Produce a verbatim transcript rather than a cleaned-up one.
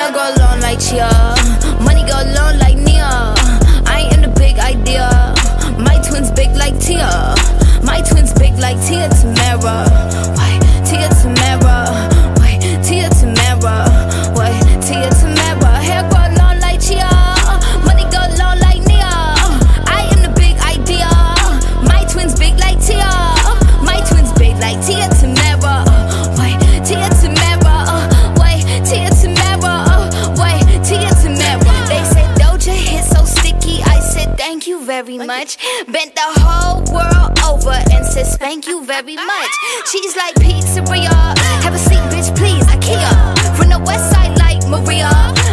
Go long like Chia, money go long like Nia. I am the big idea. My twins big like Tia. My twins big like Tia Tamara. Wait, Tia Tamara. Wait, Tia Tamara. Wait, Tia Tamara. Hair grow long like Chia, money go long like Nia. I am the big idea. My twins big like Tia. My twins big like Tia Tamara. Wait, Tia Tamara. Wait, Tia Tamara. Thank you very much. Bent the whole world over and said thank you very much. She's like pizzeria. Have a seat, bitch, please. IKEA. From the west side like Maria.